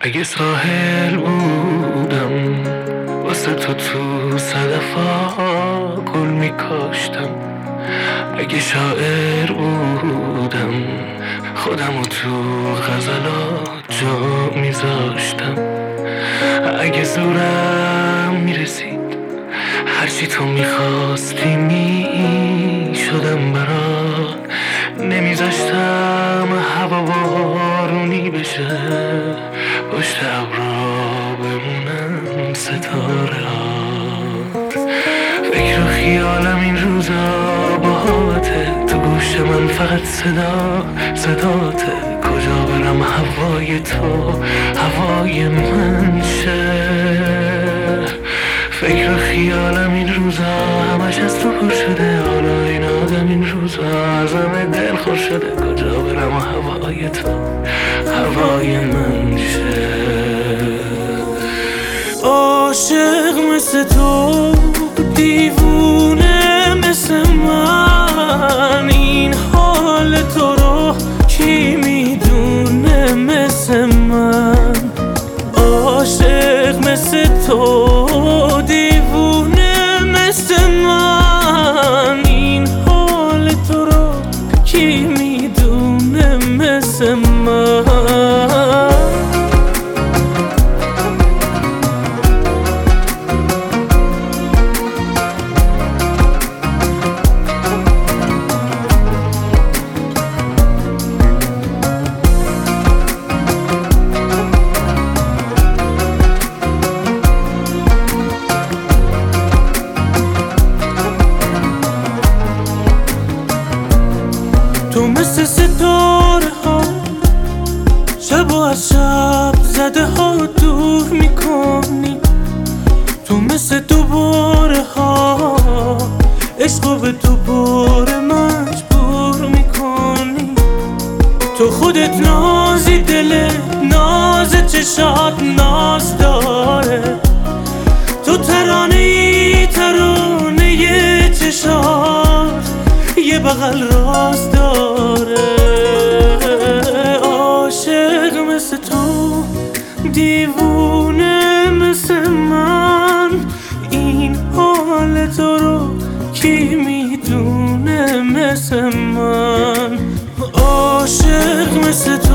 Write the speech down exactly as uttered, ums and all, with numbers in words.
اگه ساحل بودم واسه تو تو صدفا گل میکاشتم، اگه شاعر بودم خودمو تو غزلات جا میذاشتم، اگه زورم میرسید هرچی تو میخواستی میشدم برات، نمیذاشتم هوا بارونی بشه پشت ابرا بمونن ستاره هات. فکر و خیالم این روزا باهاته، تو گوش من فقط صدا صداته، کجا برم هوای تو هوای من شه. فکر و خیالم این روزا همش از تو پر شده، حالا این آدم این روزا ازم دل خور شده، کجا برم هوای تو هوای من شه. عاشق مثل تو دیوونه مثل من، این حال تو رو کی میدونه مثل من. عاشق مثل تو دیوونه مثل من، این حال تو رو کی میدونه مثل من. تو مثل ستاره ها شب و از شب زده ها دور میکنی، تو مثل دوباره ها عشق به دوباره مجبور میکنی. تو خودت نازی، دل ناز چشات ناز داره، تو ترانه ای ترانه ی چشات یه بغل راز داره. عاشق مثل تو دیوونه مثل من، این حال تو رو کی میدونه مثل من. عاشق مثل تو